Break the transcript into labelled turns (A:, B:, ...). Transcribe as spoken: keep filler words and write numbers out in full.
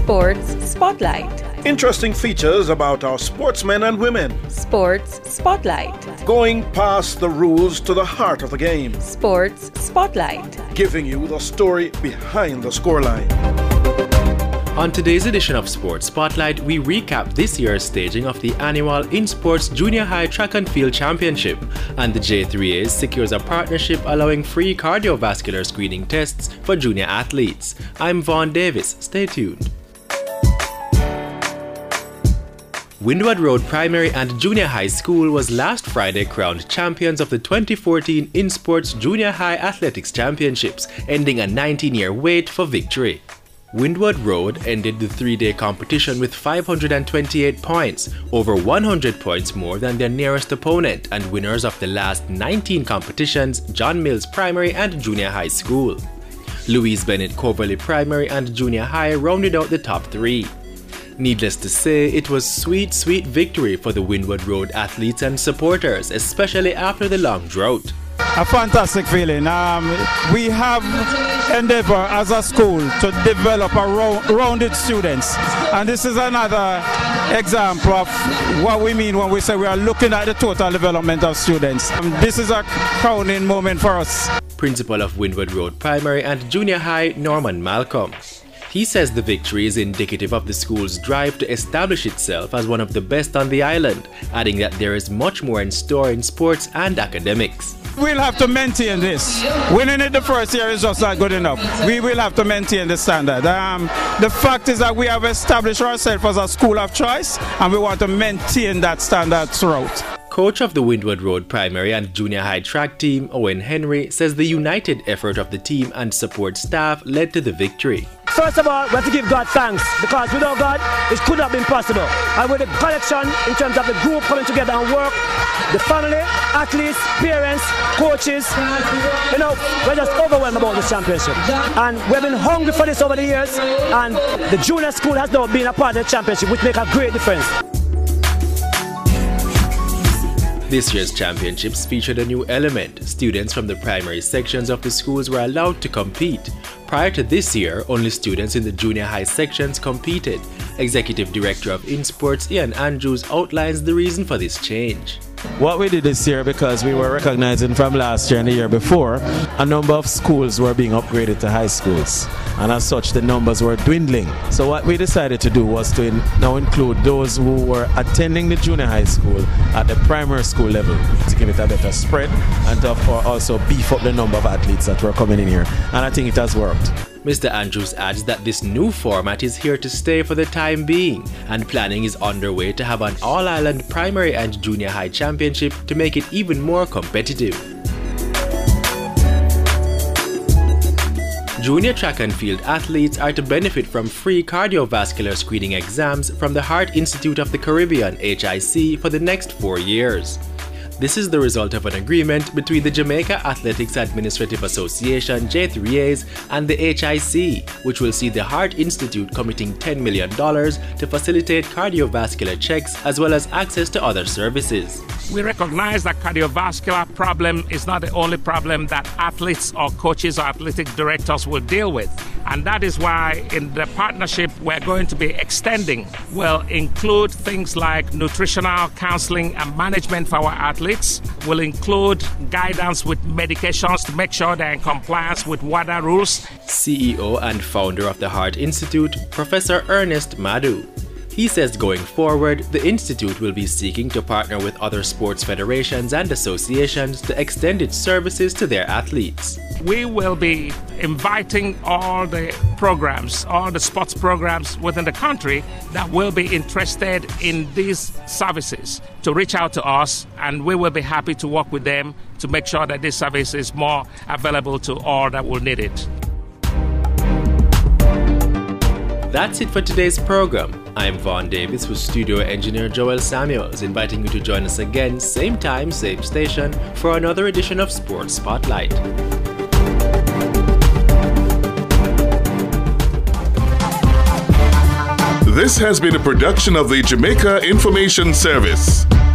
A: Sports Spotlight.
B: Interesting features about our sportsmen and women.
A: Sports Spotlight.
B: Going past the rules to the heart of the game.
A: Sports Spotlight.
B: Giving you the story behind the scoreline.
C: On today's edition of Sports Spotlight, we recap this year's staging of the annual InSports Junior High Track and Field Championship, and the J three A secures a partnership allowing free cardiovascular screening tests for junior athletes. I'm Vaughn Davis. Stay tuned. Windward Road Primary and Junior High School was last Friday crowned champions of the twenty fourteen InSports Junior High Athletics Championships, ending a nineteen-year wait for victory. Windward Road ended the three-day competition with five hundred twenty-eight points, over one hundred points more than their nearest opponent and winners of the last nineteen competitions, John Mills Primary and Junior High School. Louise Bennett Coverley Primary and Junior High rounded out the top three. Needless to say, it was sweet, sweet victory for the Windward Road athletes and supporters, especially after the long drought.
D: A fantastic feeling. Um, we have endeavor as a school to develop a ro- rounded students, and this is another example of what we mean when we say we are looking at the total development of students. Um, this is a crowning moment for us.
C: Principal of Windward Road Primary and Junior High, Norman Malcolm. He says the victory is indicative of the school's drive to establish itself as one of the best on the island, adding that there is much more in store in sports and academics.
D: We'll have to maintain this. Winning it the first year is just not good enough. We will have to maintain the standard. Um, the fact is that we have established ourselves as a school of choice, and we want to maintain that standard throughout.
C: Coach of the Windward Road Primary and Junior High track team, Owen Henry, says the united effort of the team and support staff led to the victory.
E: First of all, we have to give God thanks, because without God, it could not have been possible. And with the collection in terms of the group coming together and work, the family, athletes, parents, coaches, you know, we're just overwhelmed about this championship. And we've been hungry for this over the years, and the junior school has now been a part of the championship, which makes a great difference.
C: This year's championships featured a new element. Students from the primary sections of the schools were allowed to compete. Prior to this year, only students in the junior high sections competed. Executive Director of InSports, Ian Andrews, outlines the reason for this change.
F: What we did this year, because we were recognizing from last year and the year before, a number of schools were being upgraded to high schools, and as such the numbers were dwindling. So what we decided to do was to in, now include those who were attending the junior high school at the primary school level, to give it a better spread and to also beef up the number of athletes that were coming in here, and I think it has worked.
C: Mister Andrews adds that this new format is here to stay for the time being, and planning is underway to have an all-island primary and junior high championship to make it even more competitive. Junior track and field athletes are to benefit from free cardiovascular screening exams from the Heart Institute of the Caribbean, H I C, for the next four years. This is the result of an agreement between the Jamaica Athletics Administrative Association, J three A's, and the H I C, which will see the Heart Institute committing ten million dollars to facilitate cardiovascular checks as well as access to other services.
G: We recognize that cardiovascular problem is not the only problem that athletes or coaches or athletic directors will deal with. And that is why in the partnership we're going to be extending will include things like nutritional counseling and management for our athletes, will include guidance with medications to make sure they're in compliance with WADA rules.
C: C E O and founder of the Heart Institute, Professor Ernest Madu. He says going forward, the Institute will be seeking to partner with other sports federations and associations to extend its services to their athletes.
G: We will be inviting all the programs, all the sports programs within the country that will be interested in these services to reach out to us, and we will be happy to work with them to make sure that this service is more available to all that will need it.
C: That's it for today's program. I'm Vaughn Davis with studio engineer Joel Samuels, inviting you to join us again, same time, same station, for another edition of Sports Spotlight.
H: This has been a production of the Jamaica Information Service.